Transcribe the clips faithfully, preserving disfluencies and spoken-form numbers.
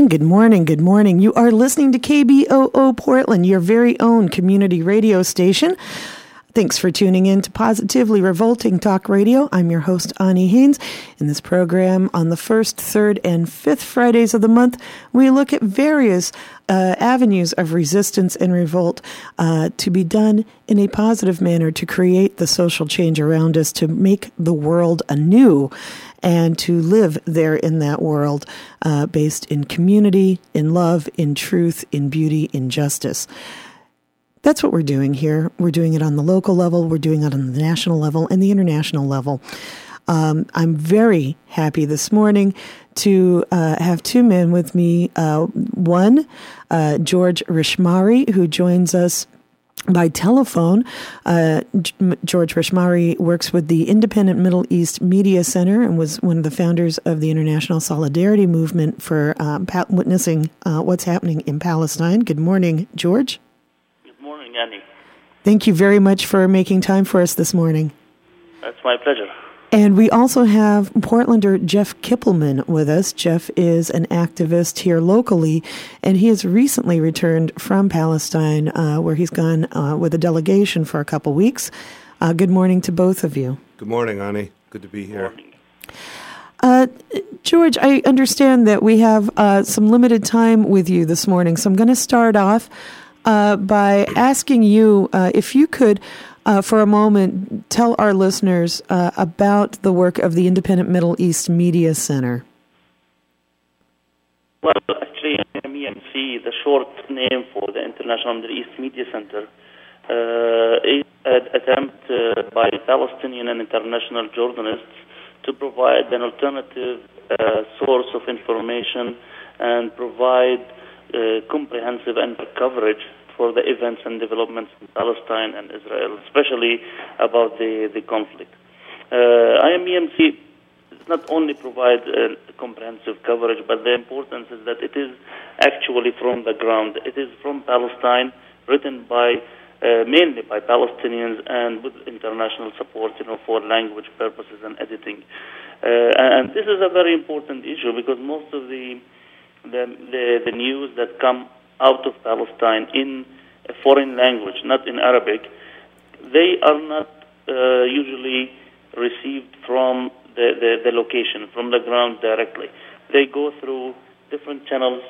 And good morning, good morning. You are listening to K B O O Portland, your very own community radio station. Thanks for tuning in to Positively Revolting Talk Radio. I'm your host, Ani Haynes. In this program, on the first, third, and fifth Fridays of the month, we look at various uh, avenues of resistance and revolt uh, to be done in a positive manner to create the social change around us, to make the world anew, and to live there in that world uh, based in community, in love, in truth, in beauty, in justice. That's what we're doing here. We're doing it on the local level, we're doing it on the national level, and the international level. Um, I'm very happy this morning to uh, have two men with me. Uh, one, uh, George Rishmari, who joins us by telephone. uh, George Rishmari works with the Independent Middle East Media Center and was one of the founders of the International Solidarity Movement for uh, pa- witnessing uh, what's happening in Palestine. Good morning, George. Good morning, Annie. Thank you very much for making time for us this morning. That's my pleasure. And we also have Portlander Jeff Kippelman with us. Jeff is an activist here locally, and he has recently returned from Palestine, uh, where he's gone uh, with a delegation for a couple weeks. Uh, good morning to both of you. Good morning, Ani. Good to be here. Good morning. Uh, George, I understand that we have uh, some limited time with you this morning, so I'm going to start off uh, by asking you uh, if you could Uh, for a moment, tell our listeners uh, about the work of the Independent Middle East Media Center. Well, actually, I M E C, the short name for the International Middle East Media Center, uh, is an attempt uh, by Palestinian and international journalists to provide an alternative uh, source of information and provide uh, comprehensive and coverage for the events and developments in Palestine and Israel, especially about the, the conflict. Uh, I M E C not only provides uh, comprehensive coverage, but the importance is that it is actually from the ground. It is from Palestine, written by uh, mainly by Palestinians and with international support, you know, for language purposes and editing. Uh, and this is a very important issue because most of the the, the, the news that come out of Palestine in a foreign language, not in Arabic, they are not uh, usually received from the, the, the location, from the ground directly. They go through different channels,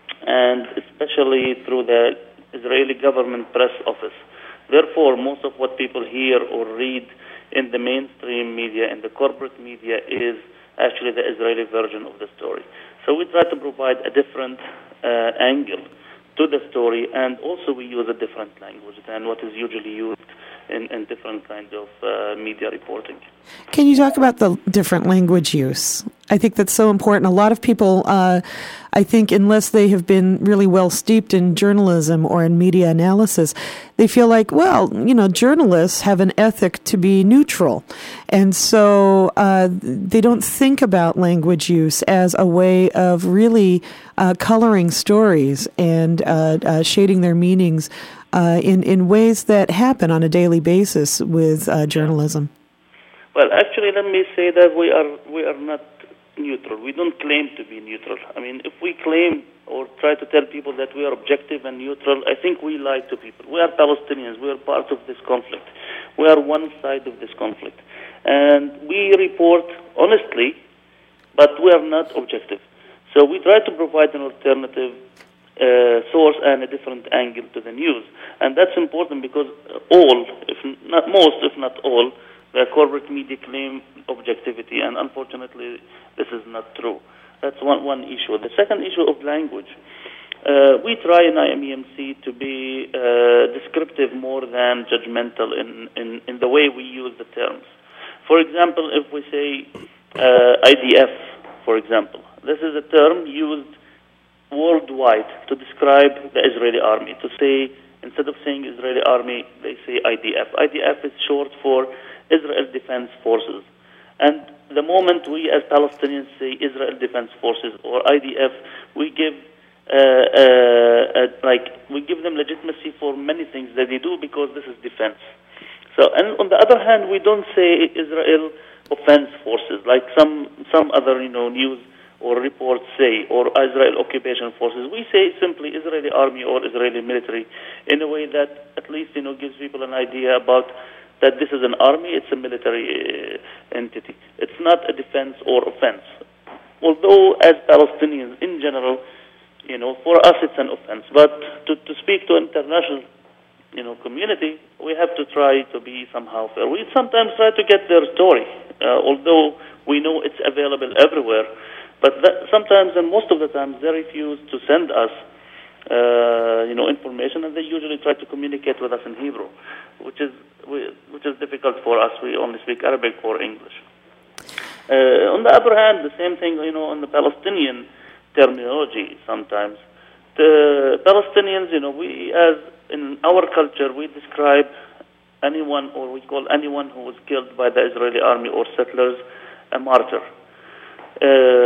and especially through the Israeli government press office. Therefore, most of what people hear or read in the mainstream media and the corporate media is actually the Israeli version of the story. So we try to provide a different uh, angle to the story, and also we use a different language than what is usually used in, in different kinds of uh, media reporting. Can you talk about the different language use? I think that's so important. A lot of people, uh, I think, unless they have been really well steeped in journalism or in media analysis, they feel like, well, you know, journalists have an ethic to be neutral. And so uh, they don't think about language use as a way of really uh, coloring stories and uh, uh, shading their meanings uh, in, in ways that happen on a daily basis with uh, journalism. Well, actually, let me say that we are we are not neutral. We don't claim to be neutral. I mean, if we claim or try to tell people that we are objective and neutral, I think we lie to people. We are Palestinians. We are part of this conflict. We are one side of this conflict. And we report honestly, but we are not objective. So we try to provide an alternative uh, source and a different angle to the news. And that's important because all, if not most, if not all, the corporate media claim objectivity, and unfortunately, this is not true. That's one, one issue. The second issue of language. Uh, we try in I M E C to be uh, descriptive more than judgmental in, in, in the way we use the terms. For example, if we say uh, I D F, for example, this is a term used worldwide to describe the Israeli army. To say, instead of saying Israeli army, they say I D F. I D F is short for Israel Defense Forces. And the moment we as Palestinians say Israel Defense Forces or I D F, we give uh, uh, uh, like we give them legitimacy for many things that they do because this is defense. So, and on the other hand, we don't say Israel Offense Forces like some some other you know news or reports say, or Israel occupation forces. We say simply Israeli army or Israeli military in a way that at least, you know, gives people an idea about that this is an army, it's a military uh, entity. It's not a defense or offense. Although as Palestinians in general, you know, for us it's an offense. But to, to speak to international, you know, community, we have to try to be somehow fair. We sometimes try to get their story, uh, although we know it's available everywhere. But that, sometimes, and most of the times, they refuse to send us, uh, you know, information, and they usually try to communicate with us in Hebrew, which is which is difficult for us. We only speak Arabic or English. Uh, on the other hand, the same thing, you know, on the Palestinian terminology sometimes. The Palestinians, you know, we, as in our culture, we describe anyone, or we call anyone who was killed by the Israeli army or settlers, a martyr, uh,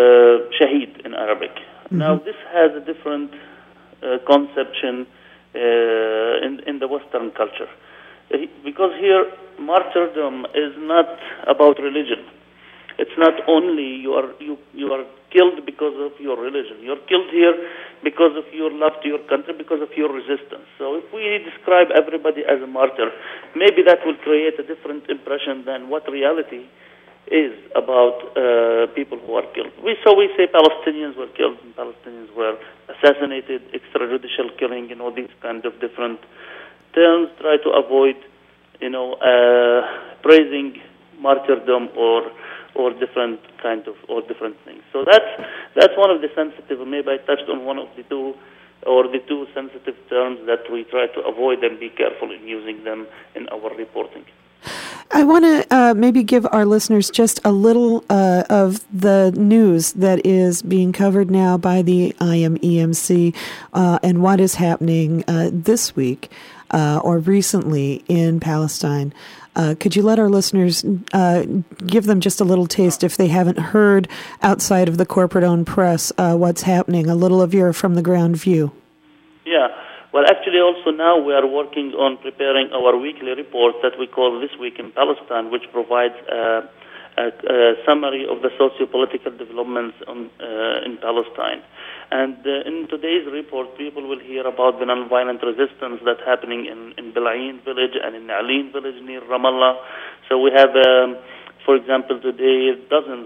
shaheed in Arabic. Mm-hmm. Now, this has a different uh, conception uh, in, in the Western culture. Because here, martyrdom is not about religion. It's not only you are you you are killed because of your religion. You're killed here because of your love to your country, because of your resistance. So if we describe everybody as a martyr, maybe that will create a different impression than what reality is about uh, people who are killed. We so we say Palestinians were killed, and Palestinians were assassinated, extrajudicial killing, you know, these kind of different terms. Try to avoid, you know, uh, praising martyrdom or or different kind of or different things. So that's that's one of the sensitive. Maybe I touched on one of the two or the two sensitive terms that we try to avoid and be careful in using them in our reporting. I want to uh, maybe give our listeners just a little uh, of the news that is being covered now by the I M E M C uh, and what is happening uh, this week uh, or recently in Palestine. Uh, could you let our listeners uh, give them just a little taste, if they haven't heard outside of the corporate-owned press, uh, what's happening, a little of your from-the-ground view? Yeah. Well, actually, also now we are working on preparing our weekly report that we call This Week in Palestine, which provides uh, a, a summary of the socio-political developments on, uh, in Palestine. And uh, in today's report, people will hear about the nonviolent resistance that's happening in, in Bilayin village and in Na'alin village near Ramallah. So we have, um, for example, today dozens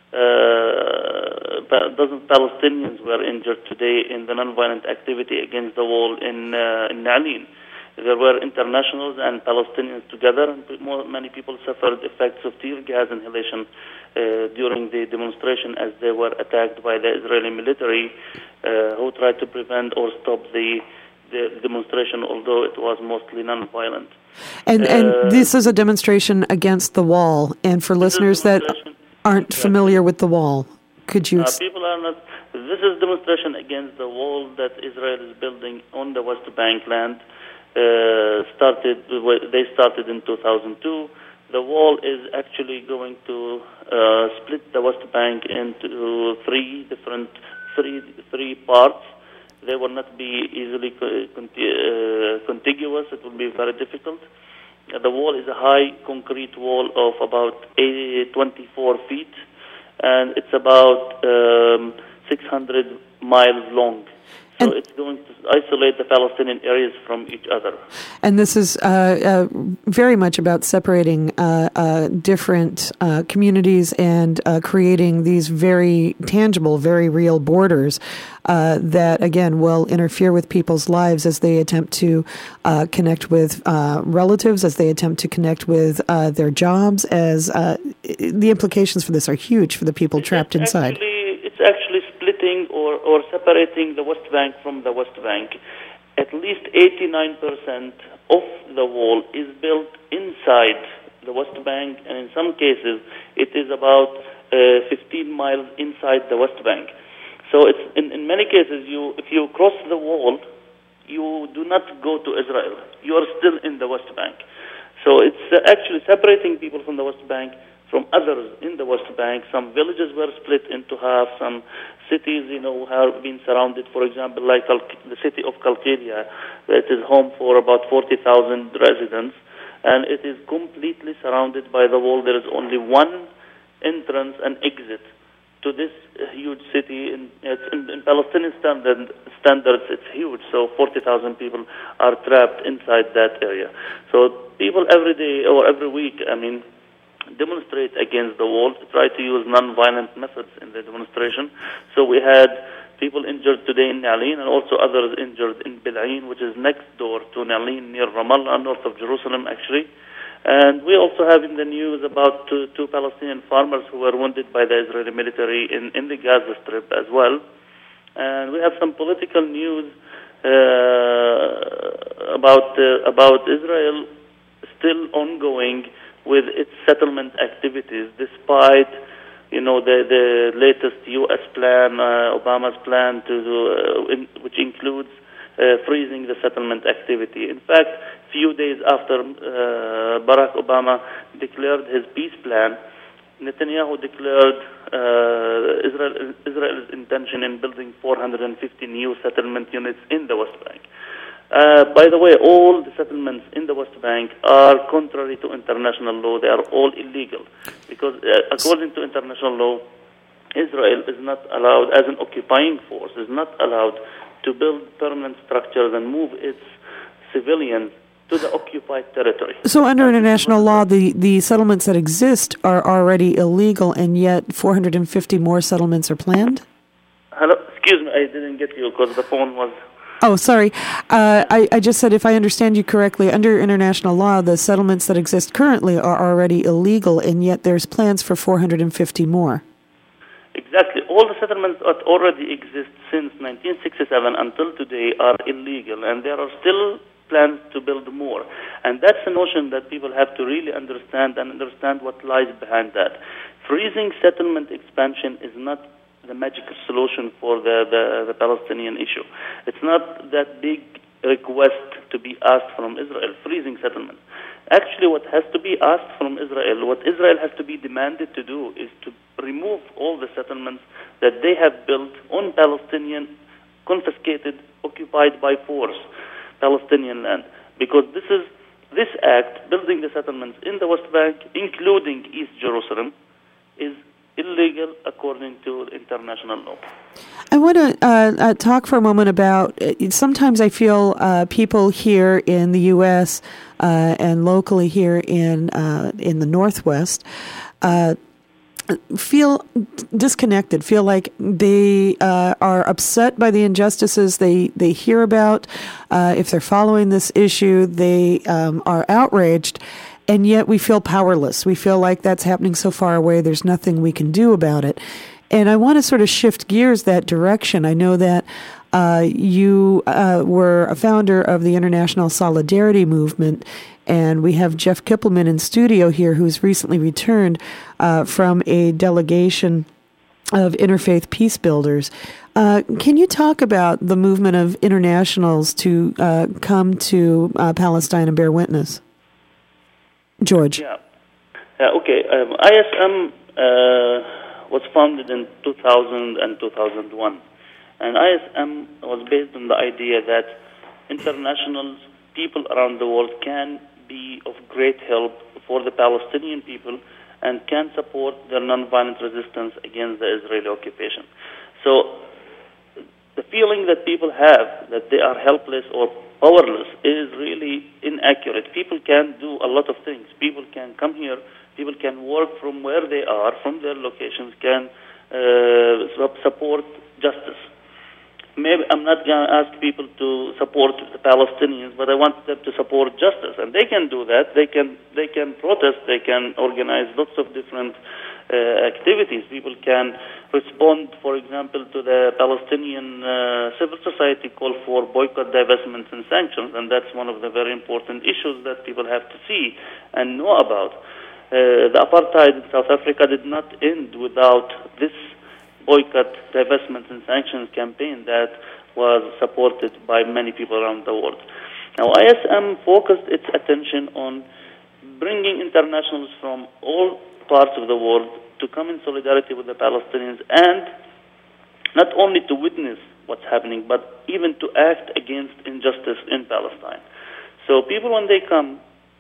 Uh, dozens of Palestinians were injured today in the nonviolent activity against the wall in, uh, in Na'alin. There were internationals and Palestinians together, and more, many people suffered effects of tear gas inhalation uh, during the demonstration as they were attacked by the Israeli military, uh, who tried to prevent or stop the, the demonstration, although it was mostly nonviolent. And, uh, and this is a demonstration against the wall, and for listeners that aren't familiar with the wall, could you... Uh, people are not... This is demonstration against the wall that Israel is building on the West Bank land. Uh, started They started in two thousand two. The wall is actually going to uh, split the West Bank into three different, three, three parts. They will not be easily conti- uh, contiguous. It will be very difficult. The wall is a high concrete wall of about twenty-four feet, and it's about um, six hundred miles long. So and it's going to isolate the Palestinian areas from each other. And this is uh, uh, very much about separating uh, uh, different uh, communities and uh, creating these very tangible, very real borders uh, that, again, will interfere with people's lives as they attempt to uh, connect with uh, relatives, as they attempt to connect with uh, their jobs. As uh, the implications for this are huge for the people it's trapped inside. Actually, it's actually splitting or, or separating the West Bank from the West Bank. At least eighty-nine percent of the wall is built inside the West Bank, and in some cases it is about uh, fifteen miles inside the West Bank. So it's in, in many cases, you if you cross the wall, you do not go to Israel. You are still in the West Bank. So it's uh, actually separating people from the West Bank from others in the West Bank. Some villages were split into half. Some cities, you know, have been surrounded. For example, like the city of Qalqilia, that is home for about forty thousand residents, and it is completely surrounded by the wall. There is only one entrance and exit to this huge city. In, it's in, in Palestinian standard, standards, it's huge. So forty thousand people are trapped inside that area. So people every day or every week, I mean, demonstrate against the wall, to try to use non-violent methods in the demonstration. So we had people injured today in Na'alin and also others injured in Bil'in, which is next door to Na'alin, near Ramallah, north of Jerusalem, actually. And we also have in the news about two, two Palestinian farmers who were wounded by the Israeli military in, in the Gaza Strip as well. And we have some political news uh, about uh, about Israel still ongoing with its settlement activities, despite, you know, the, the latest U S plan, uh, Obama's plan, to uh, in, which includes uh, freezing the settlement activity. In fact, few days after uh, Barack Obama declared his peace plan, Netanyahu declared uh, Israel, Israel's intention in building four hundred fifty new settlement units in the West Bank. Uh, by the way, all the settlements in the West Bank are contrary to international law. They are all illegal because, uh, according to international law, Israel is not allowed, as an occupying force, is not allowed to build permanent structures and move its civilians to the occupied territory. So under international law, the, the settlements that exist are already illegal, and yet four hundred fifty more settlements are planned? Hello? Excuse me, I didn't get you because the phone was... Oh, sorry. Uh, I, I just said, if I understand you correctly, under international law, the settlements that exist currently are already illegal, and yet there's plans for four hundred fifty more. Exactly. All the settlements that already exist since nineteen sixty-seven until today are illegal, and there are still plans to build more. And that's a notion that people have to really understand and understand what lies behind that. Freezing settlement expansion is not the magical solution for the, the, the Palestinian issue. It's not that big request to be asked from Israel, freezing settlement. Actually, what has to be asked from Israel, what Israel has to be demanded to do, is to remove all the settlements that they have built on Palestinian, confiscated, occupied by force Palestinian land. Because this is this act, building the settlements in the West Bank, including East Jerusalem, is illegal according to international law. I want to uh, uh, talk for a moment about, uh, sometimes I feel uh, people here in the U S uh, and locally here in uh, in the Northwest uh, feel disconnected, feel like they uh, are upset by the injustices they, they hear about. Uh, if they're following this issue, they um, are outraged. And yet we feel powerless. We feel like that's happening so far away, there's nothing we can do about it. And I want to sort of shift gears that direction. I know that uh, you uh, were a founder of the International Solidarity Movement, and we have Jeff Kippelman in studio here, who's recently returned uh, from a delegation of interfaith peace builders. Uh, can you talk about the movement of internationals to uh, come to uh, Palestine and bear witness? George. Yeah. Yeah, okay. Um, I S M uh, was founded in two thousand and two thousand one. And I S M was based on the idea that internationals, people around the world, can be of great help for the Palestinian people and can support their nonviolent resistance against the Israeli occupation. So the feeling that people have that they are helpless or powerless is really inaccurate. People can do a lot of things. People can come here, people can work from where they are, from their locations, can uh, support justice. Maybe I'm not going to ask people to support the Palestinians, but I want them to support justice, and they can do that. They can they can protest. They can organize lots of different uh, activities. People can respond, for example, to the Palestinian uh, civil society call for boycott, divestments, and sanctions, and that's one of the very important issues that people have to see and know about. Uh, the apartheid in South Africa did not end without this boycott, divestments, and sanctions campaign that was supported by many people around the world. Now, I S M focused its attention on bringing internationals from all parts of the world to come in solidarity with the Palestinians, and not only to witness what's happening, but even to act against injustice in Palestine. So people, when they come,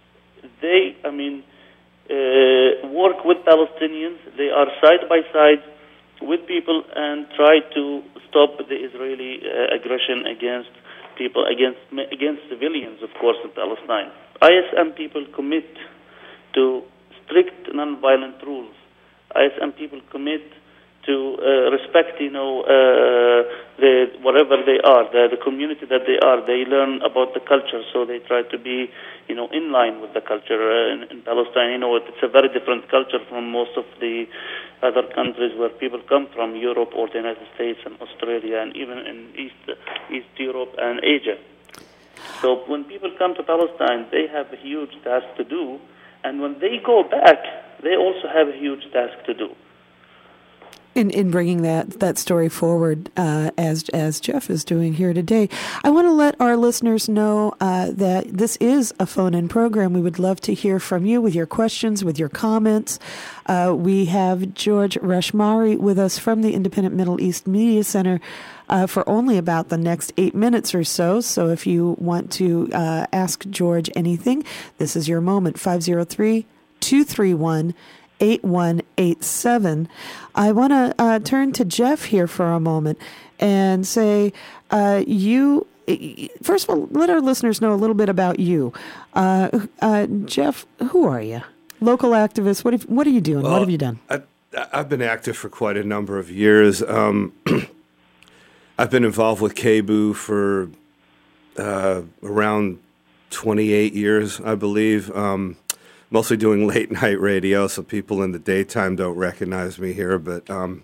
they, I mean, uh, work with Palestinians. They are side by side with people and try to stop the Israeli uh, aggression against people, against against civilians, of course, in Palestine. I S M people commit to strict nonviolent rules. I S M people commit to uh, respect, you know, uh, the whatever they are, the, the community that they are. They learn about the culture, so they try to be, you know, in line with the culture uh, in, in Palestine. You know, it's a very different culture from most of the other countries where people come from, Europe or the United States and Australia, and even in East East Europe and Asia. So when people come to Palestine, they have a huge task to do, and when they go back, they also have a huge task to do. In, in bringing that, that story forward, uh, as as Jeff is doing here today, I want to let our listeners know uh, that this is a phone-in program. We would love to hear from you with your questions, with your comments. Uh, we have George Reshmari with us from the Independent Middle East Media Center uh, for only about the next eight minutes or so. So if you want to uh, ask George anything, this is your moment. five oh three, two three one, eight one eight seven. I want to uh, turn to Jeff here for a moment and say, uh, you, first of all, let our listeners know a little bit about you. Uh, uh, Jeff, who are you? Local activist. What have, what are you doing? Well, what have you done? I, I've been active for quite a number of years. Um, I've been involved with K B U for uh, around twenty-eight years, I believe. Um, Mostly doing late night radio, so people in the daytime don't recognize me here. But um,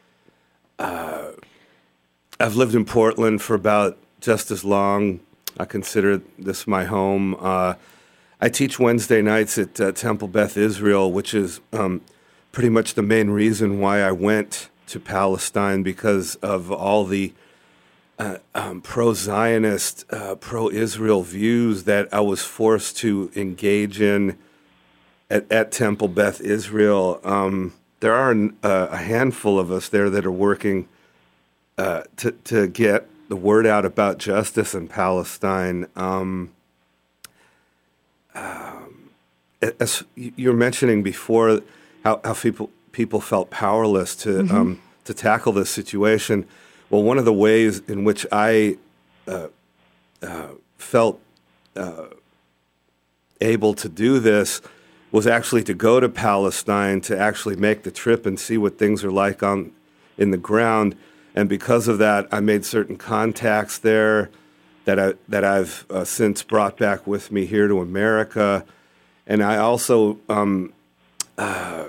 uh, I've lived in Portland for about just as long. I consider this my home. Uh, I teach Wednesday nights at uh, Temple Beth Israel, which is um, pretty much the main reason why I went to Palestine, because of all the uh, um, pro-Zionist, uh, pro-Israel views that I was forced to engage in At, at Temple Beth Israel. Um, there are uh, a handful of us there that are working uh, to to get the word out about justice in Palestine. Um, um, as you're mentioning before, how, how people people felt powerless to mm-hmm. um, to tackle this situation. Well, one of the ways in which I uh, uh, felt uh, able to do this was actually to go to Palestine, to actually make the trip and see what things are like on in the ground. And because of that, I made certain contacts there that I that I've uh, since brought back with me here to America. And I also um, uh,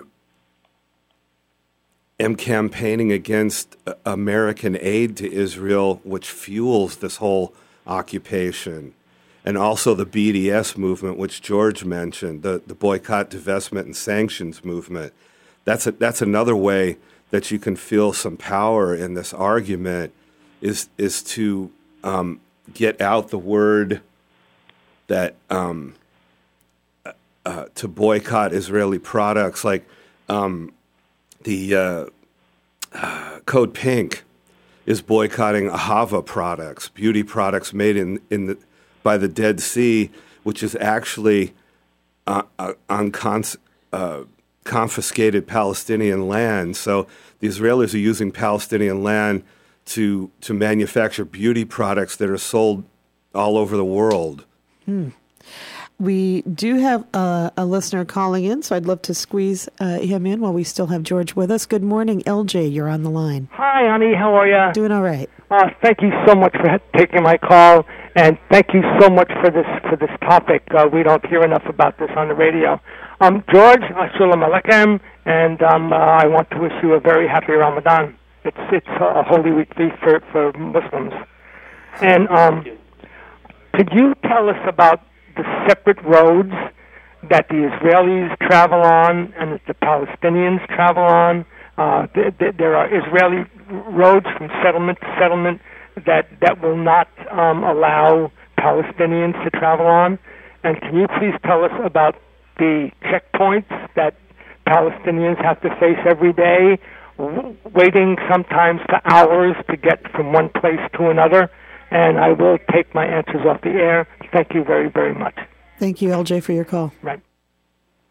am campaigning against uh, American aid to Israel, which fuels this whole occupation. And also the B D S movement, which George mentioned, the, the boycott, divestment, and sanctions movement. That's a, that's another way that you can feel some power in this argument, is is to um, get out the word that um, uh, to boycott Israeli products, like um, the uh, uh, Code Pink is boycotting Ahava products, beauty products made in in the by the Dead Sea, which is actually uh, uh, on cons- uh, confiscated Palestinian land. So the Israelis are using Palestinian land to to manufacture beauty products that are sold all over the world. Hmm. We do have uh, a listener calling in, so I'd love to squeeze uh, him in while we still have George with us. Good morning, L J. You're on the line. Hi, Ani. How are you? Doing all right. Uh, thank you so much for taking my call, and thank you so much for this for this topic. Uh, we don't hear enough about this on the radio. Um, George, Assalamu alaikum, and um, uh, I want to wish you a very happy Ramadan. It's it's a holy week for for Muslims. And um, could you tell us about the separate roads that the Israelis travel on and that the Palestinians travel on? Uh, th- th- there are Israeli roads from settlement to settlement that, that will not um, allow Palestinians to travel on. And can you please tell us about the checkpoints that Palestinians have to face every day, w- waiting sometimes for hours to get from one place to another? And I will take my answers off the air. Thank you very, very much. Thank you, L J, for your call. Right.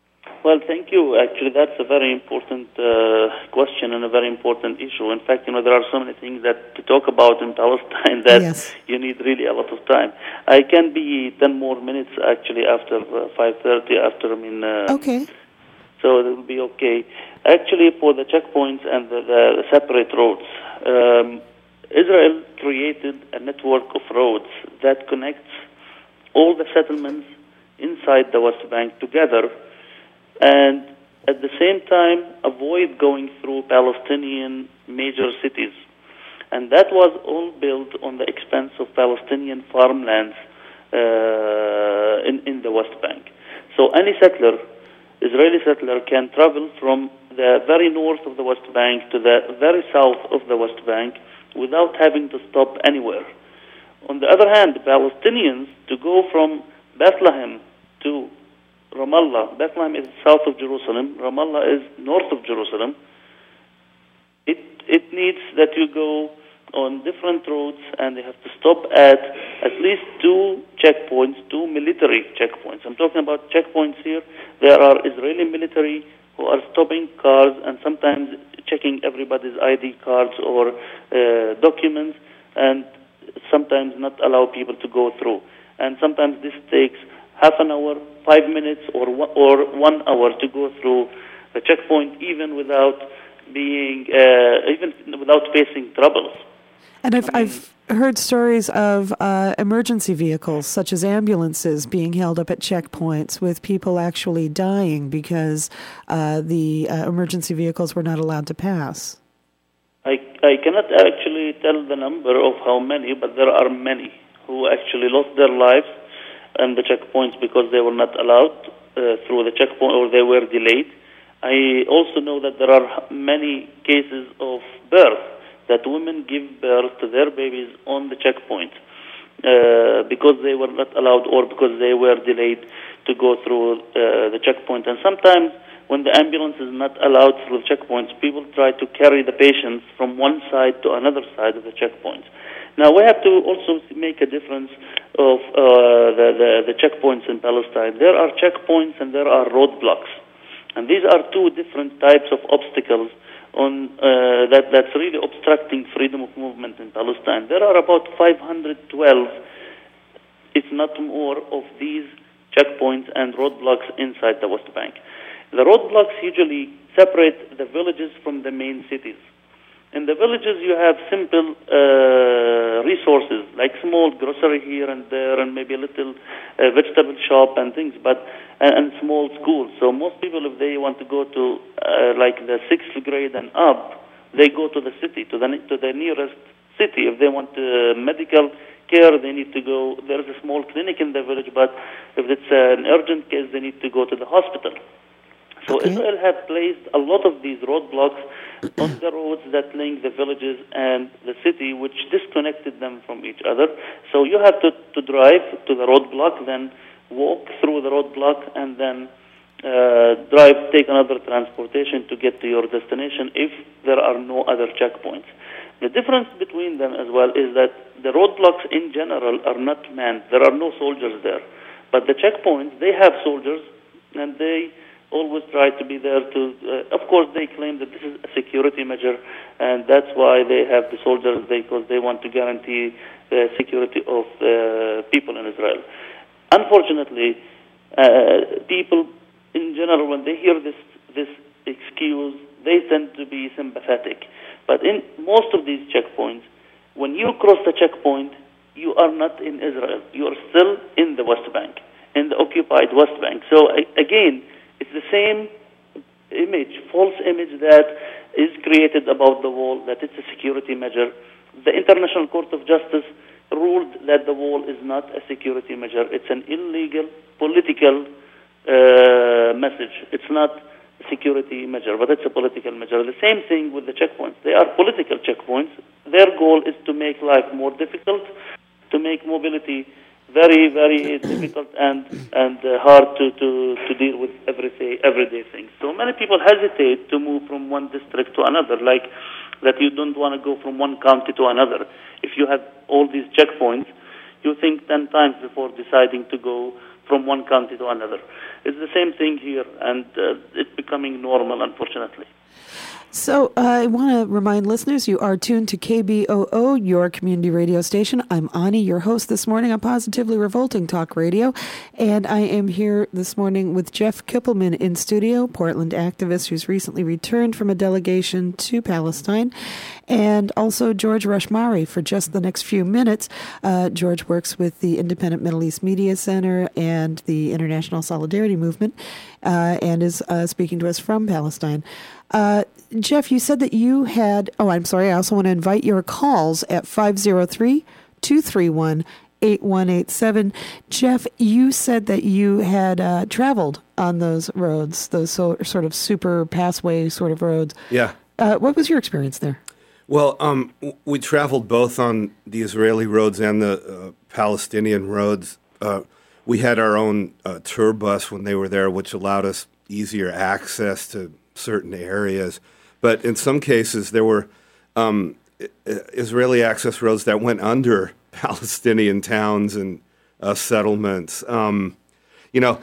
Well, thank you. Actually, that's a very important uh, question and a very important issue. In fact, you know, there are so many things that to talk about in Palestine that yes. you need really a lot of time. I can be ten more minutes actually after uh, five thirty. After I mean. Uh, okay. So it will be okay. Actually, for the checkpoints and the, the separate roads, um, Israel created a network of roads that connects all the settlements inside the West Bank together, and at the same time avoid going through Palestinian major cities. And that was all built on the expense of Palestinian farmlands uh, in, in the West Bank. So any settler, Israeli settler, can travel from the very north of the West Bank to the very south of the West Bank without having to stop anywhere. On the other hand, the Palestinians, to go from Bethlehem to Ramallah, Bethlehem is south of Jerusalem, Ramallah is north of Jerusalem, it it needs that you go on different roads, and they have to stop at at least two checkpoints, two military checkpoints. I'm talking about checkpoints here. There are Israeli military who are stopping cars and sometimes checking everybody's I D cards or uh, documents, and sometimes not allow people to go through. And sometimes this takes half an hour, five minutes, or one, or one hour to go through the checkpoint, even without being, uh, even without facing troubles. And I've, I mean, I've heard stories of uh, emergency vehicles, such as ambulances, being held up at checkpoints with people actually dying because uh, the uh, emergency vehicles were not allowed to pass. I, I cannot actually tell the number of how many, but there are many who actually lost their lives and the checkpoints because they were not allowed uh, through the checkpoint or they were delayed. I also know that there are many cases of birth, that women give birth to their babies on the checkpoint uh, because they were not allowed or because they were delayed to go through uh, the checkpoint. And sometimes when the ambulance is not allowed through the checkpoints, people try to carry the patients from one side to another side of the checkpoints. Now, we have to also make a difference of uh, the, the, the checkpoints in Palestine. There are checkpoints and there are roadblocks. And these are two different types of obstacles on uh, that that's really obstructing freedom of movement in Palestine. There are about five hundred twelve, if not more, of these checkpoints and roadblocks inside the West Bank. The roadblocks usually separate the villages from the main cities. In the villages, you have simple uh, resources, like small grocery here and there, and maybe a little uh, vegetable shop and things, but and, and small schools. So most people, if they want to go to uh, like the sixth grade and up, they go to the city, to the to the nearest city. If they want uh, medical care, they need to go. There is a small clinic in the village, but if it's an urgent case, they need to go to the hospital. So okay. Israel has placed a lot of these roadblocks on the roads that link the villages and the city, which disconnected them from each other. So you have to, to drive to the roadblock, then walk through the roadblock, and then uh, drive, take another transportation to get to your destination if there are no other checkpoints. The difference between them as well is that the roadblocks in general are not manned. There are no soldiers there. But the checkpoints, they have soldiers, and they always try to be there to, uh, of course, they claim that this is a security measure, and that's why they have the soldiers, because they want to guarantee the security of uh, people in Israel. Unfortunately, uh, people in general, when they hear this this excuse, they tend to be sympathetic. But in most of these checkpoints, when you cross the checkpoint, you are not in Israel. You are still in the West Bank, in the occupied West Bank. So, again, it's the same image, false image that is created about the wall, that it's a security measure. The International Court of Justice ruled that the wall is not a security measure. It's an illegal political uh, message. It's not a security measure, but it's a political measure. The same thing with the checkpoints. They are political checkpoints. Their goal is to make life more difficult, to make mobility very, very difficult and and uh, hard to, to, to deal with everyday everyday things. So many people hesitate to move from one district to another, like that you don't want to go from one county to another. If you have all these checkpoints, you think ten times before deciding to go from one country to another. It's the same thing here, and uh, it's becoming normal, unfortunately. So uh, I want to remind listeners, you are tuned to K B O O, your community radio station. I'm Ani, your host this morning on Positively Revolting Talk Radio, and I am here this morning with Jeff Kippelman in studio, Portland activist who's recently returned from a delegation to Palestine, and also George Rashmari for just the next few minutes. Uh, George works with the Independent Middle East Media Center and the International Solidarity Movement, uh, and is uh, speaking to us from Palestine. Uh, Jeff, you said that you had, oh, I'm sorry, I also want to invite your calls at five oh three, two three one, eight one eight seven. Jeff, you said that you had uh, traveled on those roads, those so, sort of super passway sort of roads. Yeah. Uh, what was your experience there? Well, um, we traveled both on the Israeli roads and the uh, Palestinian roads. Uh, we had our own uh, tour bus when they were there, which allowed us easier access to certain areas. But in some cases, there were um, Israeli access roads that went under Palestinian towns and uh, settlements. Um, you know,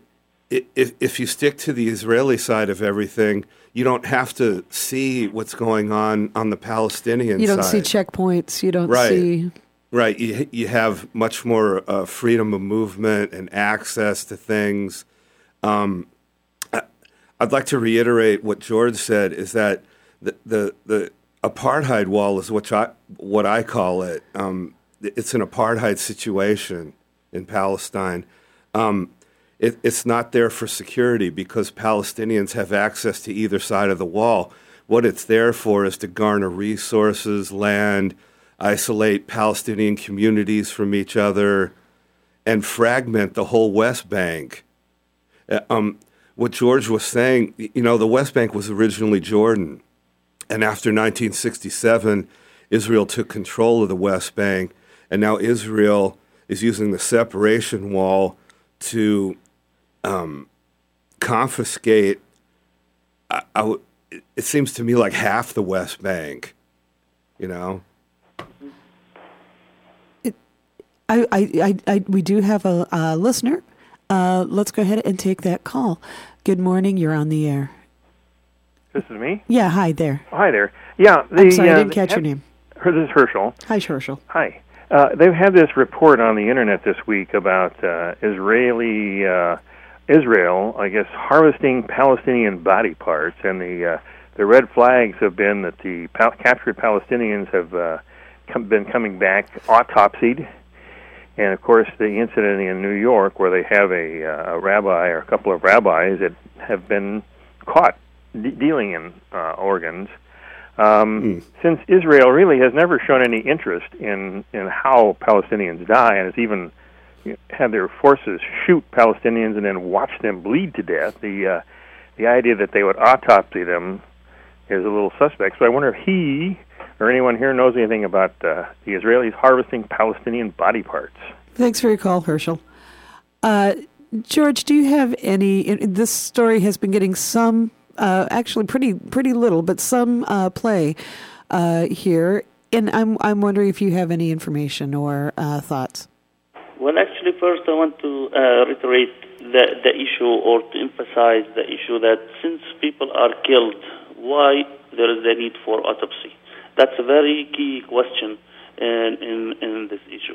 if, if you stick to the Israeli side of everything, you don't have to see what's going on on the Palestinian side. You don't see checkpoints. You don't right. see... Right. You, you have much more uh, freedom of movement and access to things. Um, I, I'd like to reiterate what George said, is that the the, the apartheid wall is what I, what I call it. Um, it's an apartheid situation in Palestine. Um, it, it's not there for security because Palestinians have access to either side of the wall. What it's there for is to garner resources, land, isolate Palestinian communities from each other, and fragment the whole West Bank. Uh, um, what George was saying, you know, the West Bank was originally Jordan. And after nineteen sixty-seven, Israel took control of the West Bank. And now Israel is using the separation wall to um, confiscate, I, I w- it seems to me, like half the West Bank, you know? I, I, I, we do have a, a listener. Uh, let's go ahead and take that call. Good morning. You're on the air. This is me? Yeah, hi there. Hi there. Yeah, the, I'm sorry, I uh, didn't catch have, your name. This is Herschel. Hi, Herschel. Hi. Uh, they've had this report on the internet this week about uh, Israeli uh, Israel, I guess, harvesting Palestinian body parts, and the uh, the red flags have been that the pal- captured Palestinians have uh, come, been coming back autopsied. And, of course, the incident in New York where they have a, uh, a rabbi or a couple of rabbis that have been caught de- dealing in uh, organs. Um, mm. Since Israel really has never shown any interest in, in how Palestinians die and has even you know, had their forces shoot Palestinians and then watch them bleed to death, the, uh, the idea that they would autopsy them is a little suspect. So I wonder if he... or anyone here knows anything about uh, the Israelis harvesting Palestinian body parts. Thanks for your call, Herschel. Uh, George, do you have any... This story has been getting some, uh, actually pretty pretty little, but some uh, play uh, here. And I'm I'm wondering if you have any information or uh, thoughts. Well, actually, first I want to uh, reiterate the, the issue or to emphasize the issue that since people are killed, why there is a need for autopsy? That's a very key question in, in, in this issue.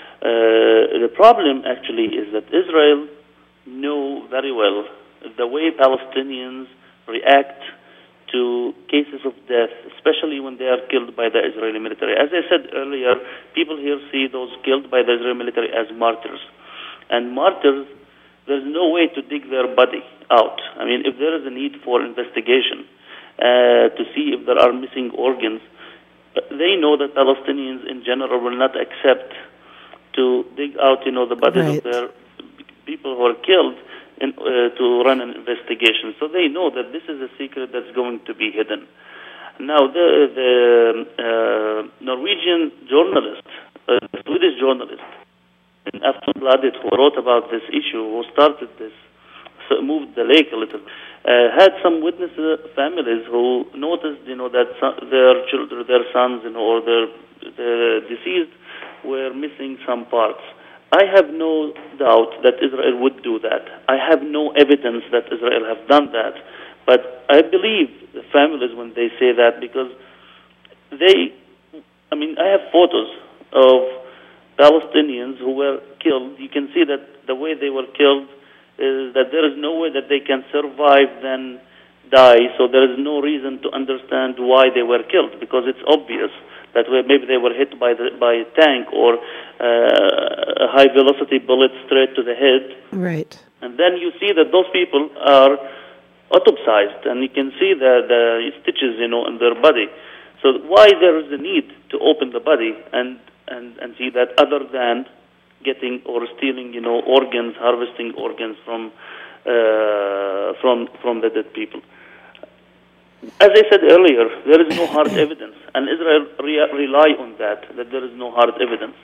Uh, the problem, actually, is that Israel know very well the way Palestinians react to cases of death, especially when they are killed by the Israeli military. As I said earlier, people here see those killed by the Israeli military as martyrs. And martyrs, there's no way to dig their body out. I mean, if there is a need for investigation uh, to see if there are missing organs, they know that Palestinians in general will not accept to dig out, you know, the bodies right. of their people who are killed in, uh, to run an investigation. So they know that this is a secret that's going to be hidden. Now, the, the uh, Norwegian journalist, uh, Swedish journalist, in Aftonbladet, who wrote about this issue, who started this, so moved the lake a little, uh, had some witness uh, families who noticed, you know, that some, their children, their sons, you know, or their the deceased were missing some parts. I have no doubt that Israel would do that. I have no evidence that Israel have done that. But I believe the families when they say that, because they, I mean, I have photos of Palestinians who were killed. You can see that the way they were killed is that there is no way that they can survive then die, so there is no reason to understand why they were killed, because it's obvious that maybe they were hit by the, by a tank or uh, a high-velocity bullet straight to the head. Right. And then you see that those people are autopsized, and you can see the, the stitches, you know, in their body. So why there is a need to open the body and, and, and see that, other than getting or stealing, you know, organs, harvesting organs from uh, from from the dead people? As I said earlier, there is no hard evidence, and Israel re- rely on that, that there is no hard evidence.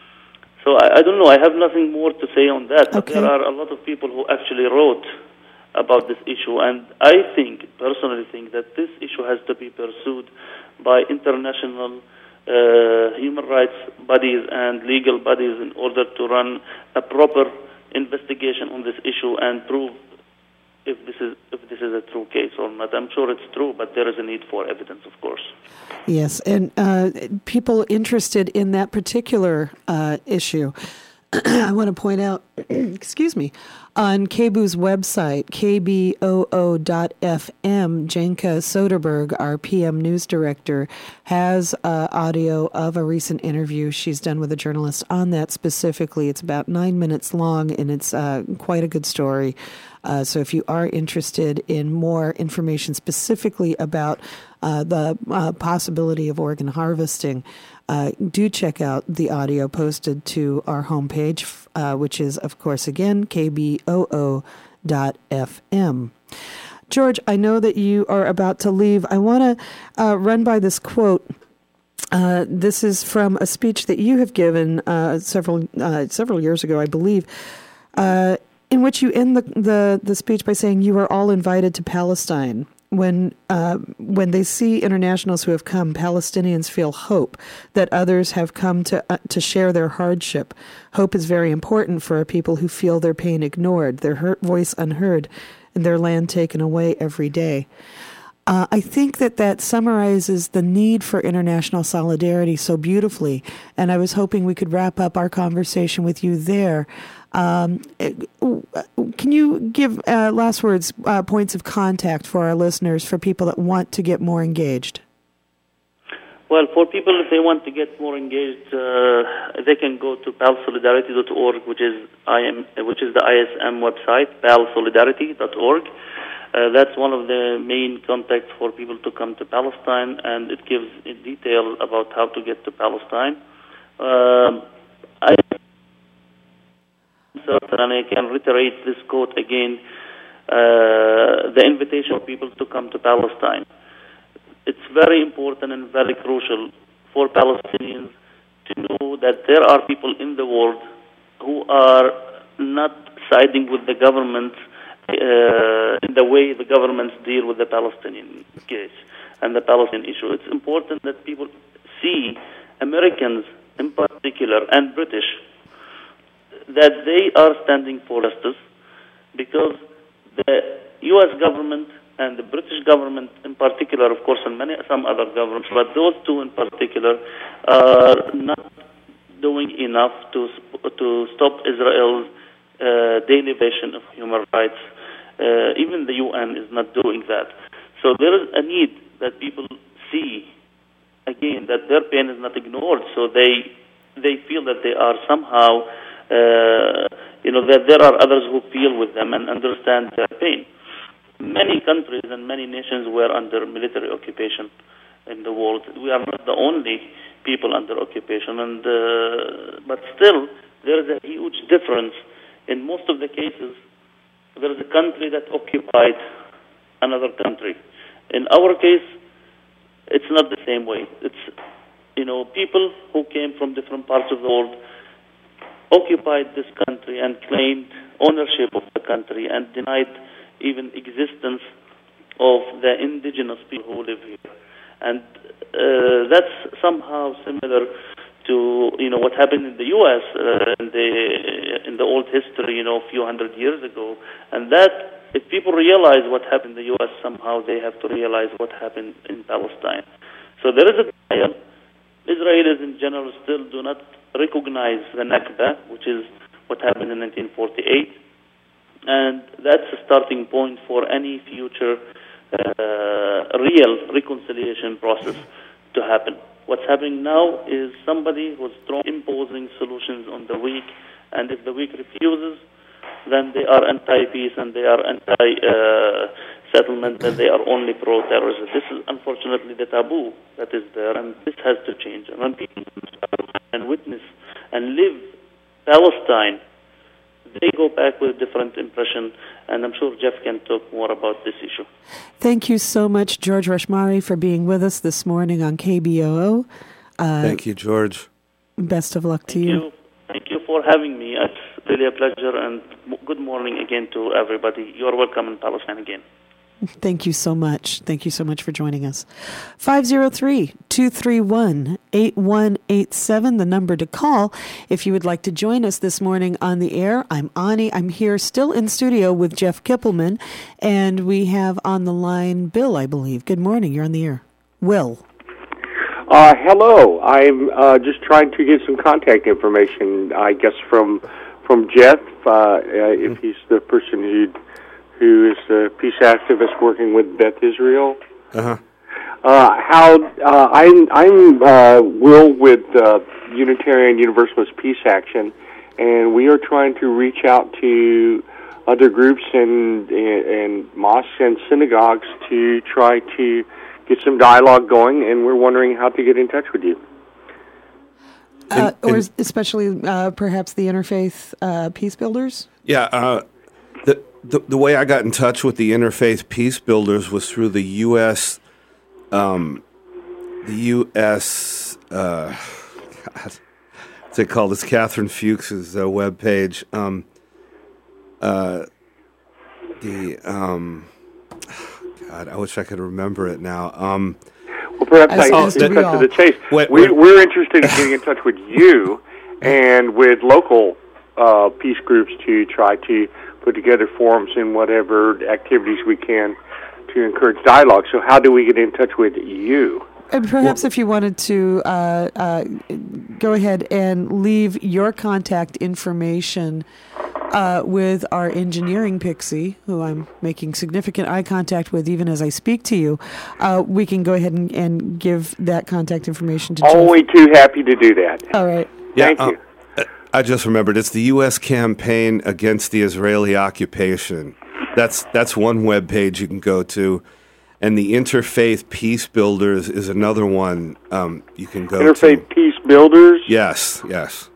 So I, I don't know, I have nothing more to say on that, but okay. There are a lot of people who actually wrote about this issue, and I think, personally think, that this issue has to be pursued by international uh, human rights bodies and legal bodies in order to run a proper investigation on this issue and prove if this is if this is a true case or not. I'm sure it's true, but there is a need for evidence, of course. Yes, and uh, people interested in that particular uh, issue, I want to point out, excuse me, on K B O's website, K B O O dot F M, Janka Soderberg, our P M News Director, has uh, audio of a recent interview she's done with a journalist on that specifically. It's about nine minutes long, and it's uh, quite a good story. Uh, so if you are interested in more information specifically about uh, the uh, possibility of organ harvesting, uh, do check out the audio posted to our homepage, uh, which is, of course, again, K B O O dot F M. George, I know that you are about to leave. I want to uh, run by this quote. Uh, this is from a speech that you have given uh, several uh, several years ago, I believe, uh, in which you end the, the, the speech by saying you are all invited to Palestine. When uh, when they see internationals who have come, Palestinians feel hope that others have come to uh, to share their hardship. Hope is very important for a people who feel their pain ignored, their hurt voice unheard, and their land taken away every day. Uh, I think that that summarizes the need for international solidarity so beautifully, and I was hoping we could wrap up our conversation with you there. Um, can you give uh, last words, uh, points of contact for our listeners, for people that want to get more engaged? Well, for people, if they want to get more engaged, uh, they can go to pal solidarity dot org, which is I M, which is the I S M website, pal solidarity dot org. Uh, that's one of the main contacts for people to come to Palestine, and it gives detail about how to get to Palestine. Um, I and I can reiterate this quote again, uh, the invitation of people to come to Palestine. It's very important and very crucial for Palestinians to know that there are people in the world who are not siding with the government uh, in the way the governments deal with the Palestinian case and the Palestinian issue. It's important that people see, Americans in particular and British, that they are standing for justice, because the U S government and the British government in particular, of course, and many some other governments, but those two in particular, are not doing enough to to stop Israel's uh, daily violation of human rights. Uh, even the U N is not doing that. So there is a need that people see, again, that their pain is not ignored, so they they feel that they are somehow, uh, you know, that there are others who feel with them and understand their pain. Many countries and many nations were under military occupation in the world. We are not the only people under occupation, and uh, but still there is a huge difference. In most of the cases, there is a country that occupied another country. In our case, it's not the same way. It's, you know, people who came from different parts of the world occupied this country and claimed ownership of the country and denied even existence of the indigenous people who live here. And uh, that's somehow similar to, you know, what happened in the U S uh, in the in the old history, you know, a few hundred years ago, and that if people realize what happened in the U S, somehow they have to realize what happened in Palestine. So there is a denial. Israelis in general still do not recognize the Nakba, which is what happened in nineteen forty-eight, and that's a starting point for any future uh, real reconciliation process to happen. What's happening now is somebody who's strong imposing solutions on the weak, and if the weak refuses, then they are anti-peace and they are anti-settlement uh, and they are only pro-terrorism. This is unfortunately the taboo that is there, and this has to change. And when people and witness and live Palestine, they go back with a different impression, and I'm sure Jeff can talk more about this issue. Thank you so much, George Reshmari, for being with us this morning on K B O O. Uh, Thank you, George. Best of luck to Thank you. you. Thank you for having me. It's really a pleasure, and good morning again to everybody. You're welcome in Palestine again. Thank you so much. Thank you so much for joining us. five oh three, two three one, eight one eight seven, the number to call if you would like to join us this morning on the air. I'm Ani. I'm here still in studio with Jeff Kippelman, and we have on the line Bill, I believe. Good morning. You're on the air. Will. Uh, hello. I'm uh, just trying to get some contact information, I guess, from from Jeff, uh, uh, if he's the person who who is the peace activist working with Beth Israel. Uh-huh. Uh, how uh, I'm I'm uh, Will with uh, Unitarian Universalist Peace Action, and we are trying to reach out to other groups and and mosques and synagogues to try to get some dialogue going, and we're wondering how to get in touch with you. Uh, In- or in- especially uh, perhaps the Interfaith uh, Peace Builders? Yeah, uh, the, the the way I got in touch with the Interfaith Peace Builders was through the U S Um, the U S Uh, God, what's it called? It's Catherine Fuchs's uh, webpage. Um, uh, the um, God, I wish I could remember it now. Um, Well, perhaps As- I as can do we cut to all. the chase. Wait, we, wait. we're interested in getting in touch with you and with local uh, peace groups to try to put together forums and whatever activities we can to encourage dialogue. So how do we get in touch with you? And perhaps if you wanted to uh, uh, go ahead and leave your contact information uh, with our engineering pixie, who I'm making significant eye contact with even as I speak to you, uh, we can go ahead and, and give that contact information to Jeff. Only too happy to do that. All right. yeah, Thank um, you. I just remembered. It's the U S Campaign Against the Israeli Occupation. That's that's one web page you can go to, and the Interfaith Peace Builders is another one um, you can go Interfaith to. Peace Builders. Yes, yes.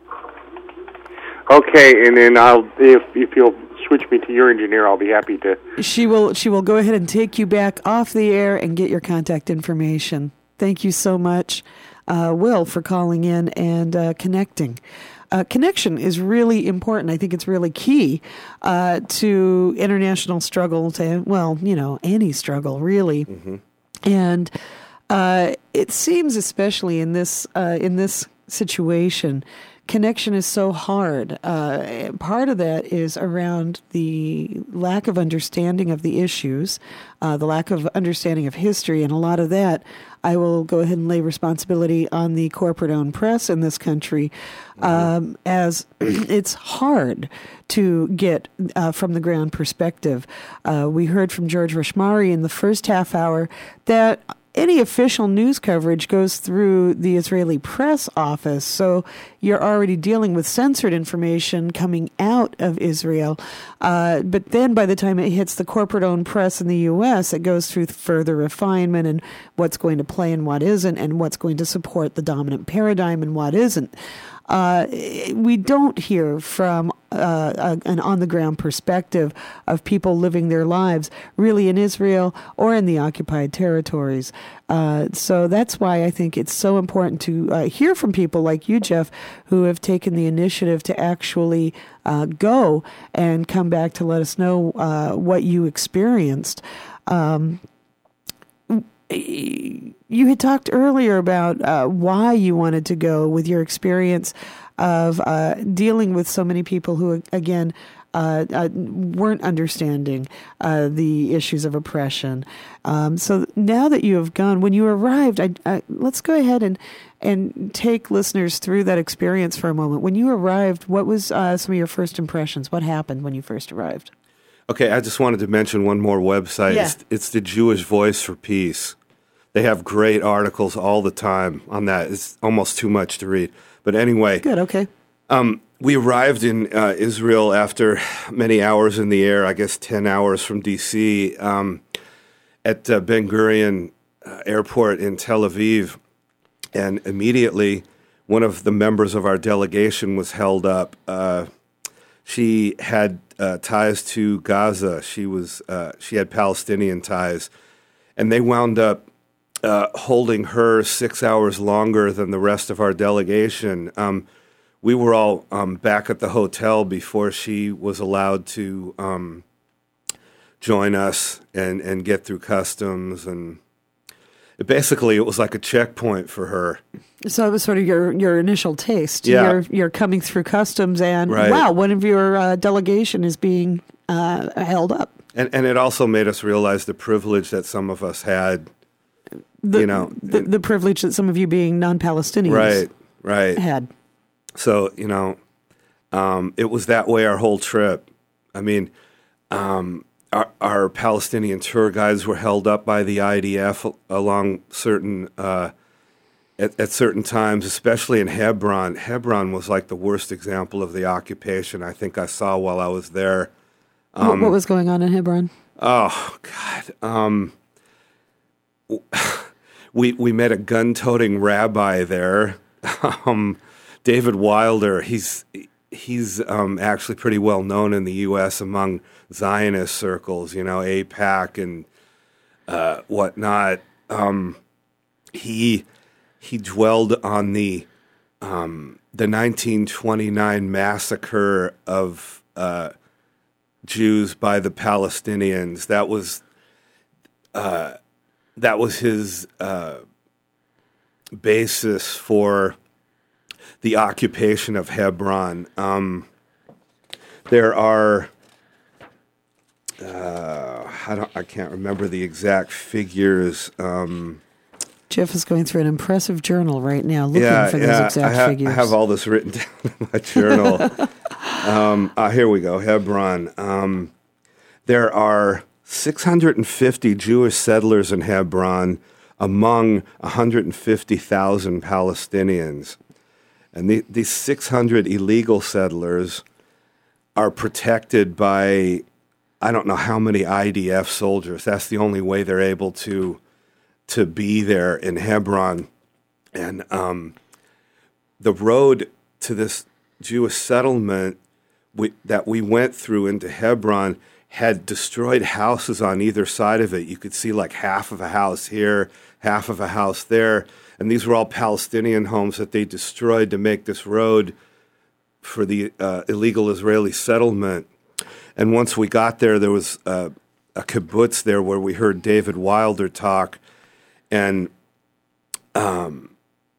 Okay, and then I'll if if you'll switch me to your engineer, I'll be happy to. She will she will go ahead and take you back off the air and get your contact information. Thank you so much, uh, Will, for calling in and uh, connecting. Uh, connection is really important. I think it's really key uh, to international struggle, to, well, you know, any struggle, really. Mm-hmm. And uh, it seems, especially in this uh, in this situation, connection is so hard. Uh, part of that is around the lack of understanding of the issues, uh, the lack of understanding of history, and a lot of that I will go ahead and lay responsibility on the corporate-owned press in this country, um, as it's hard to get uh, from the ground perspective. Uh, we heard from George Reshmari in the first half hour that any official news coverage goes through the Israeli press office, so you're already dealing with censored information coming out of Israel. Uh, but then by the time it hits the corporate-owned press in the U S, it goes through further refinement and what's going to play and what isn't, and what's going to support the dominant paradigm and what isn't. Uh, we don't hear from uh, a, an on-the-ground perspective of people living their lives really in Israel or in the occupied territories. Uh, so that's why I think it's so important to uh, hear from people like you, Jeff, who have taken the initiative to actually uh, go and come back to let us know uh, what you experienced. Um, you had talked earlier about uh, why you wanted to go with your experience of uh, dealing with so many people who, again, uh, uh, weren't understanding uh, the issues of oppression. Um, so now that you have gone, when you arrived, I, I, let's go ahead and and take listeners through that experience for a moment. When you arrived, what was uh, some of your first impressions? What happened when you first arrived? Okay, I just wanted to mention one more website. Yeah. It's, it's the Jewish Voice for Peace. They have great articles all the time on that. It's almost too much to read. But anyway. Good, okay. Um, we arrived in uh, Israel after many hours in the air, I guess ten hours from D C, um, at uh, Ben Gurion uh, Airport in Tel Aviv. And immediately, one of the members of our delegation was held up. Uh, she had uh, ties to Gaza. She was uh, she had Palestinian ties. And they wound up uh, holding her six hours longer than the rest of our delegation. Um, we were all um, back at the hotel before she was allowed to um, join us and, and get through customs. And it basically, it was like a checkpoint for her. So it was sort of your, your initial taste. Yeah. You're, you're coming through customs and, Right. wow, one of your uh, delegation is being uh, held up. And and it also made us realize the privilege that some of us had, The, you know. the, and- the privilege that some of you being non-Palestinians right, right. had. So, you know, um, it was that way our whole trip. I mean, um, our, our Palestinian tour guides were held up by the I D F along certain, uh, at, at certain times, especially in Hebron. Hebron was like the worst example of the occupation I think I saw while I was there. what, what was going on in Hebron? Oh, God. Um, we we met a gun-toting rabbi there, um, David Wilder. He's he's um, actually pretty well known in the U S among Zionist circles, you know, AIPAC and uh, whatnot. Um, he he dwelled on the um, the nineteen twenty-nine massacre of uh, Jews by the Palestinians. That was uh, that was his uh, basis for the occupation of Hebron. Um, there are uh, I don't I can't remember the exact figures. Um, Jeff is going through an impressive journal right now, looking yeah, for those yeah, exact I have, figures. I have all this written down in my journal. um, uh, here we go, Hebron. Um, there are six hundred fifty Jewish settlers in Hebron among one hundred fifty thousand Palestinians. And the, these six hundred illegal settlers are protected by, I don't know how many I D F soldiers. That's the only way they're able to to be there in Hebron. And um, the road to this Jewish settlement we, that we went through into Hebron had destroyed houses on either side of it. You could see like half of a house here, half of a house there. And these were all Palestinian homes that they destroyed to make this road for the uh, illegal Israeli settlement. And once we got there, there was uh, a kibbutz there where we heard David Wilder talk. And um,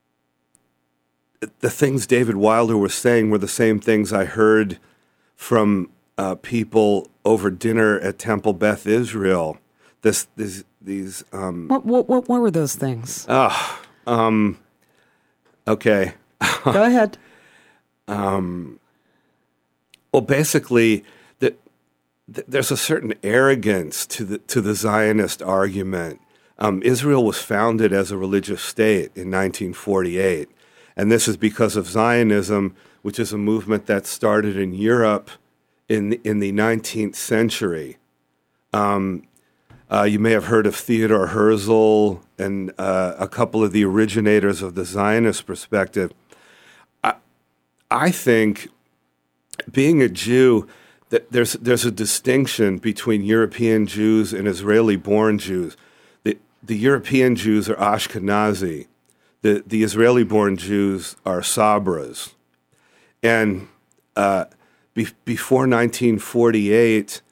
the things David Wilder was saying were the same things I heard from uh, people over dinner at Temple Beth Israel. This, this these. Um, what, what, what, what were those things? Oh, um, okay. Go ahead. Um, well, basically, the, the, there's a certain arrogance to the to the Zionist argument. Um, Israel was founded as a religious state in nineteen forty-eight, and this is because of Zionism, which is a movement that started in Europe in in the nineteenth century. Um, uh, you may have heard of Theodor Herzl and uh, a couple of the originators of the Zionist perspective. I, I think being a Jew, that there's there's a distinction between European Jews and Israeli-born Jews. The the European Jews are Ashkenazi. The the Israeli-born Jews are Sabras. And uh, be, before nineteen forty-eight,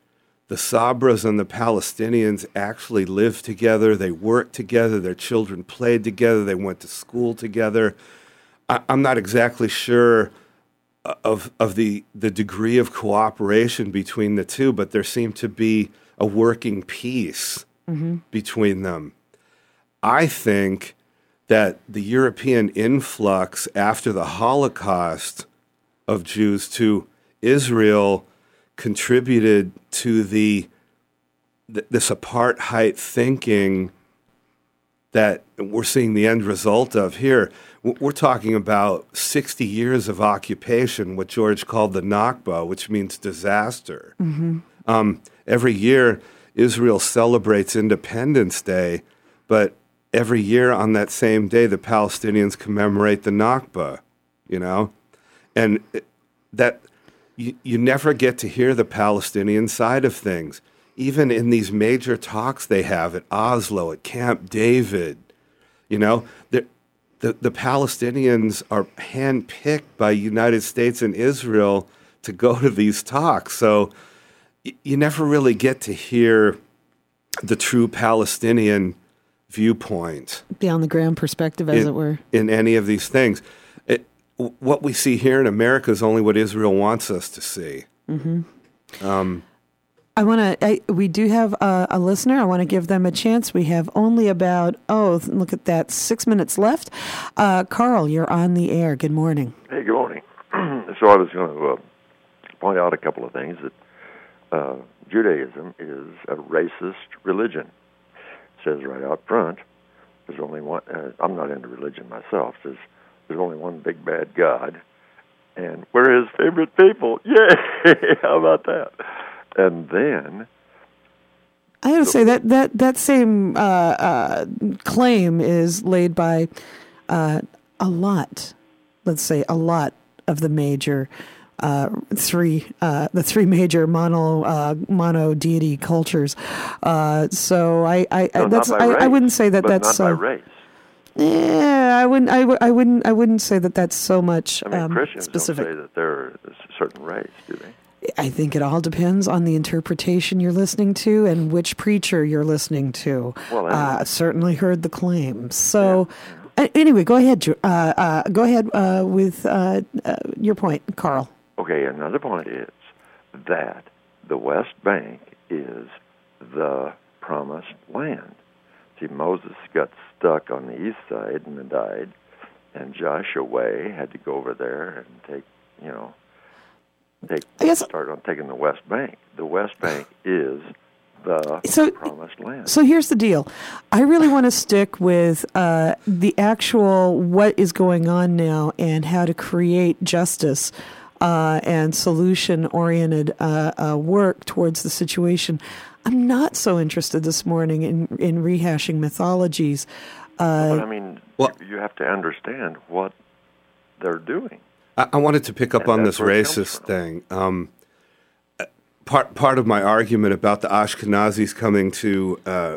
the Sabras and the Palestinians actually lived together. They worked together. Their children played together. They went to school together. I, I'm not exactly sure of of the the degree of cooperation between the two, but there seemed to be a working peace mm-hmm. between them. I think that the European influx after the Holocaust of Jews to Israel contributed to the th- this apartheid thinking that we're seeing the end result of here. We're talking about sixty years of occupation, what George called the Nakba, which means disaster. Mm-hmm. Um, every year, Israel celebrates Independence Day, but every year on that same day, the Palestinians commemorate the Nakba, you know? And that you, you never get to hear the Palestinian side of things. Even in these major talks they have at Oslo, at Camp David, you know, the, the, the Palestinians are handpicked by United States and Israel to go to these talks. So y- you never really get to hear the true Palestinian viewpoint. Beyond the ground perspective, as in, it were. In any of these things. It, what we see here in America is only what Israel wants us to see. Mm-hmm. Um, I want to. We do have a, a listener. I want to give them a chance. We have only about oh, look at that, six minutes left. Uh, Carl, you're on the air. Good morning. Hey, good morning. So I was going to uh, point out a couple of things. That uh, Judaism is a racist religion. It says right out front, there's only one. Uh, I'm not into religion myself. It says there's only one big bad God, and we're his favorite people. Yay! How about that? And then, I gotta say that that that same uh, uh, claim is laid by uh, a lot. Let's say a lot of the major uh, three, uh, the three major mono uh, mono deity cultures. Uh, so I, I, no, that's not by I, race, I wouldn't say that but that's not by uh, race. Yeah, I wouldn't. I, w- I wouldn't. I wouldn't say that that's so much I mean, um, Christians specific. don't say that they're a certain race, do they? I think it all depends on the interpretation you're listening to and which preacher you're listening to. Well, uh, anyway. I've certainly heard the claims. So, yeah, yeah. Uh, anyway, go ahead. Ju- Uh, uh, go ahead uh, with uh, uh, your point, Carl. Okay, another point is that the West Bank is the promised land. See, Moses got stuck on the east side and then died, and Joshua had to go over there and take, you know, take I guess, start on taking the West Bank. The West Bank is the so, promised land. So here's the deal. I really want to stick with uh, the actual what is going on now and how to create justice uh, and solution-oriented uh, uh, work towards the situation. I'm not so interested this morning in, in rehashing mythologies. Uh, but I mean, well, you have to understand what they're doing. I, I wanted to pick up And on that's this where it comes racist from. thing. Um, part part of my argument about the Ashkenazis coming to uh,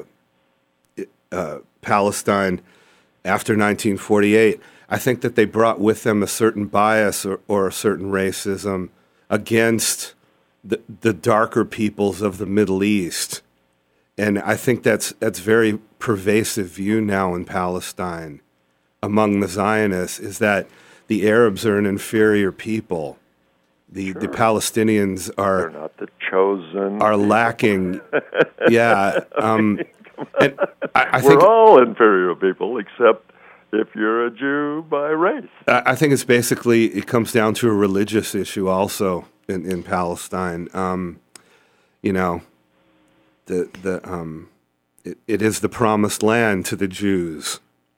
uh, Palestine after nineteen forty-eight, I think that they brought with them a certain bias or, or a certain racism against the, the darker peoples of the Middle East. And I think that's that's very pervasive view now in Palestine among the Zionists, is that the Arabs are an inferior people. The Sure. the Palestinians are They're not the chosen. are people. lacking. Yeah, um, and I, I We're think all inferior people, except if you're a Jew by race. I I think it's basically it comes down to a religious issue also in, in Palestine. Um, you know, the the um, it, it is the promised land to the Jews.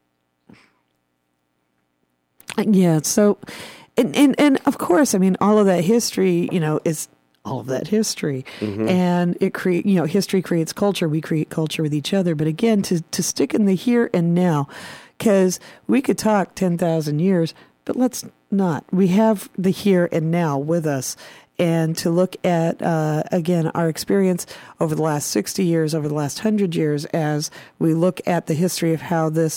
Yeah, so, and, and, and of course, I mean, all of that history, you know, is all of that history. Mm-hmm. And it create, you know, history creates culture. We create culture with each other. But again, to, to stick in the here and now, because we could talk ten thousand years, but let's not. We have the here and now with us. And to look at, uh, again, our experience over the last sixty years, over the last one hundred years, as we look at the history of how this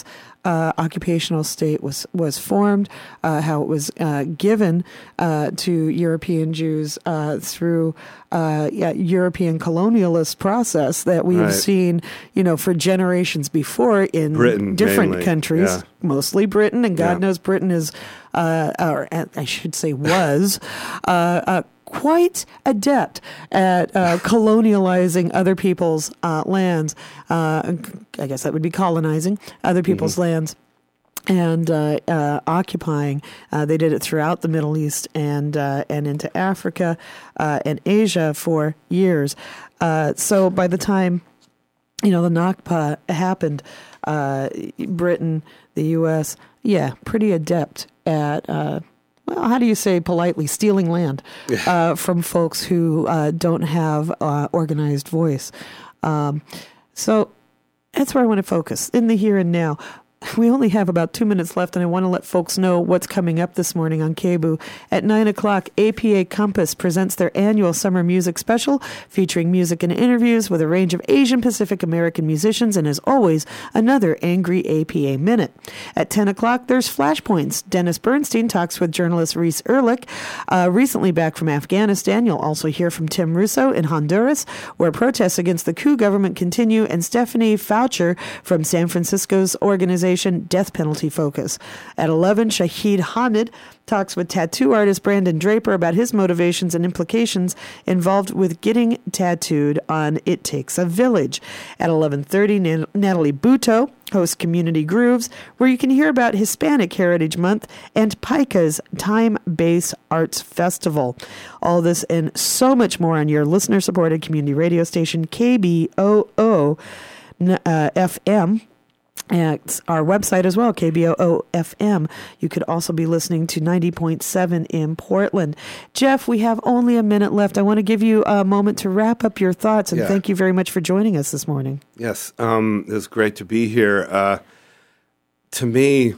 uh, occupational state was was formed, uh, how it was uh, given uh, to European Jews uh, through uh, yeah, European colonialist process that we've Right. seen, you know, for generations before in Britain, different mainly, countries, yeah. mostly Britain, and God Yeah. knows Britain is, uh, or I should say was, uh, uh, quite adept at uh, colonializing other people's uh, lands. Uh, I guess that would be colonizing other people's Mm-hmm. lands and uh, uh, occupying. Uh, they did it throughout the Middle East and uh, and into Africa uh, and Asia for years. Uh, so by the time, you know, the Nakba happened, uh, Britain, the U S, yeah, pretty adept at, uh, well, how do you say politely, stealing land uh, from folks who uh, don't have uh, organized voice. Um, so that's where I want to focus, in the here and now. We only have about two minutes left, and I want to let folks know what's coming up this morning on K B O O. At nine o'clock, A P A Compass presents their annual summer music special, featuring music and interviews with a range of Asian Pacific American musicians, and as always, another Angry A P A Minute. At ten o'clock, there's Flashpoints. Dennis Bernstein talks with journalist Reese Ehrlich, uh, recently back from Afghanistan. You'll also hear from Tim Russo in Honduras, where protests against the coup government continue, and Stephanie Foucher from San Francisco's organization Death Penalty Focus. At eleven, Shahid Hamid talks with tattoo artist Brandon Draper about his motivations and implications involved with getting tattooed on It Takes a Village. At eleven thirty, Nat- Natalie Buto hosts Community Grooves, where you can hear about Hispanic Heritage Month and PICA's Time-Based Arts Festival. All this and so much more on your listener-supported community radio station, K B O O uh, F M. At our website as well, K B O O F M. You could also be listening to ninety point seven in Portland. Jeff, we have only a minute left. I want to give you a moment to wrap up your thoughts, and Yeah. thank you very much for joining us this morning. Yes, um, it's great to be here. Uh, to me,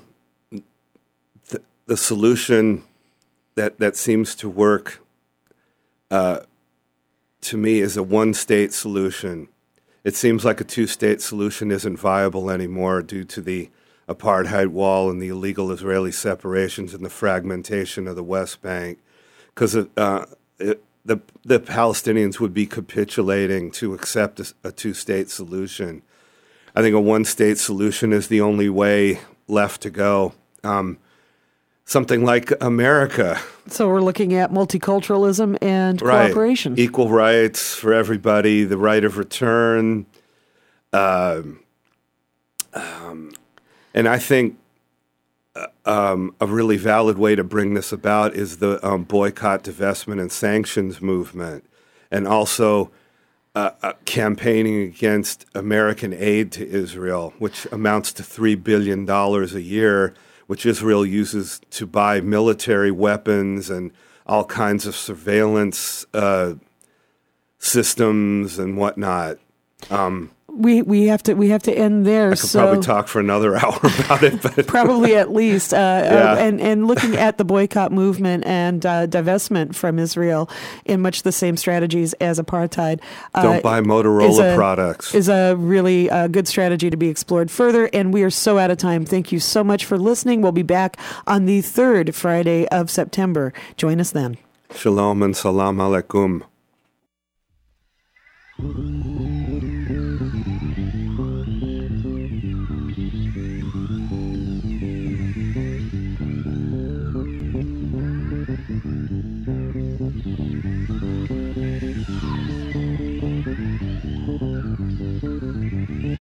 the, the solution that that seems to work, uh, to me, is a one-state solution. It seems like a two-state solution isn't viable anymore due to the apartheid wall and the illegal Israeli separations and the fragmentation of the West Bank, because uh, it, the the Palestinians would be capitulating to accept a, a two-state solution. I think a one-state solution is the only way left to go. Um, something like America. So we're looking at multiculturalism and Right. cooperation. Equal rights for everybody, the right of return. Um, um, and I think uh, um, a really valid way to bring this about is the um, boycott, divestment, and sanctions movement, and also uh, uh, campaigning against American aid to Israel, which amounts to three billion dollars a year, which Israel uses to buy military weapons and all kinds of surveillance uh, systems and whatnot. Um, We we have to we have to end there. I could so probably talk for another hour about it, but probably at least. Uh, Yeah. uh, and and looking at the boycott movement and uh, divestment from Israel in much the same strategies as apartheid. Uh, don't buy is Motorola a- products. Is a really uh, good strategy to be explored further. And we are so out of time. Thank you so much for listening. We'll be back on the third Friday of September. Join us then. Shalom and salam alaikum.